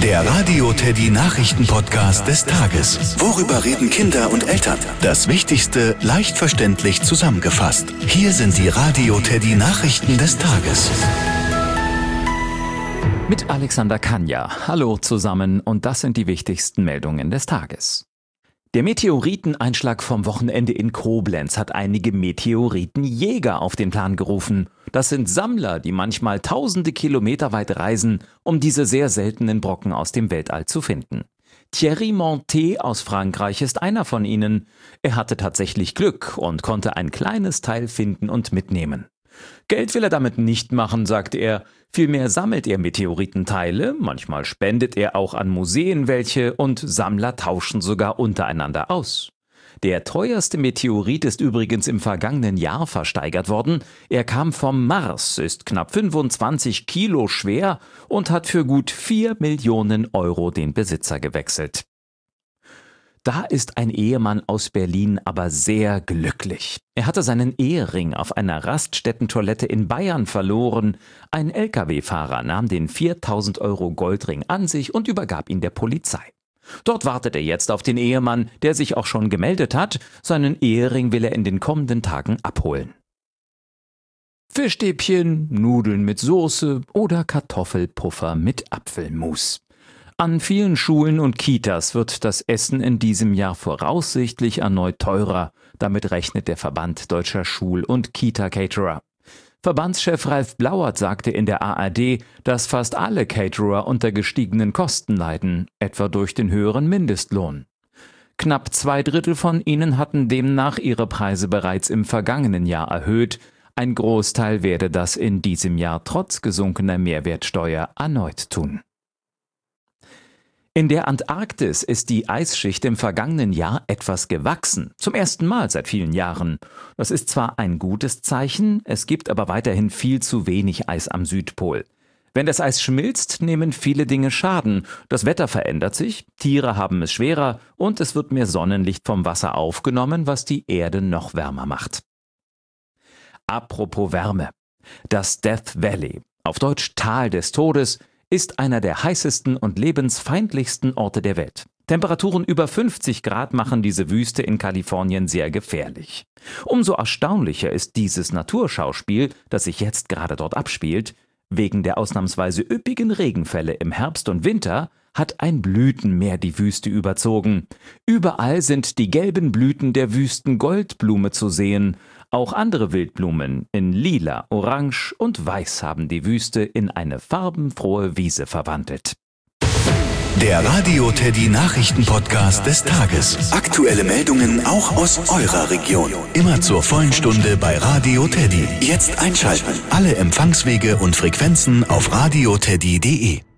Der Radio Teddy Nachrichten-Podcast des Tages. Worüber reden Kinder und Eltern? Das Wichtigste leicht verständlich zusammengefasst. Hier sind die Radio Teddy Nachrichten des Tages. Mit Alexander Kanja. Hallo zusammen und das sind die wichtigsten Meldungen des Tages. Der Meteoriteneinschlag vom Wochenende in Koblenz hat einige Meteoritenjäger auf den Plan gerufen. Das sind Sammler, die manchmal tausende Kilometer weit reisen, um diese sehr seltenen Brocken aus dem Weltall zu finden. Thierry Montet aus Frankreich ist einer von ihnen. Er hatte tatsächlich Glück und konnte ein kleines Teil finden und mitnehmen. Geld will er damit nicht machen, sagt er. Vielmehr sammelt er Meteoritenteile, manchmal spendet er auch an Museen welche und Sammler tauschen sogar untereinander aus. Der teuerste Meteorit ist übrigens im vergangenen Jahr versteigert worden. Er kam vom Mars, ist knapp 25 Kilo schwer und hat für gut 4 Millionen Euro den Besitzer gewechselt. Da ist ein Ehemann aus Berlin aber sehr glücklich. Er hatte seinen Ehering auf einer Raststättentoilette in Bayern verloren. Ein Lkw-Fahrer nahm den 4.000 Euro Goldring an sich und übergab ihn der Polizei. Dort wartet er jetzt auf den Ehemann, der sich auch schon gemeldet hat. Seinen Ehering will er in den kommenden Tagen abholen. Fischstäbchen, Nudeln mit Soße oder Kartoffelpuffer mit Apfelmus. An vielen Schulen und Kitas wird das Essen in diesem Jahr voraussichtlich erneut teurer. Damit rechnet der Verband Deutscher Schul- und Kita-Caterer. Verbandschef Ralf Blauert sagte in der ARD, dass fast alle Caterer unter gestiegenen Kosten leiden, etwa durch den höheren Mindestlohn. Knapp 2/3 von ihnen hatten demnach ihre Preise bereits im vergangenen Jahr erhöht. Ein Großteil werde das in diesem Jahr trotz gesunkener Mehrwertsteuer erneut tun. In der Antarktis ist die Eisschicht im vergangenen Jahr etwas gewachsen. Zum ersten Mal seit vielen Jahren. Das ist zwar ein gutes Zeichen, es gibt aber weiterhin viel zu wenig Eis am Südpol. Wenn das Eis schmilzt, nehmen viele Dinge Schaden. Das Wetter verändert sich, Tiere haben es schwerer und es wird mehr Sonnenlicht vom Wasser aufgenommen, was die Erde noch wärmer macht. Apropos Wärme. Das Death Valley, auf Deutsch Tal des Todes, ist einer der heißesten und lebensfeindlichsten Orte der Welt. Temperaturen über 50 Grad machen diese Wüste in Kalifornien sehr gefährlich. Umso erstaunlicher ist dieses Naturschauspiel, das sich jetzt gerade dort abspielt. Wegen der ausnahmsweise üppigen Regenfälle im Herbst und Winter hat ein Blütenmeer die Wüste überzogen. Überall sind die gelben Blüten der Wüstengoldblume zu sehen. Auch andere Wildblumen in lila, orange und weiß haben die Wüste in eine farbenfrohe Wiese verwandelt. Der Radio Teddy Nachrichten-Podcast des Tages. Aktuelle Meldungen auch aus eurer Region. Immer zur vollen Stunde bei Radio Teddy. Jetzt einschalten. Alle Empfangswege und Frequenzen auf radioteddy.de.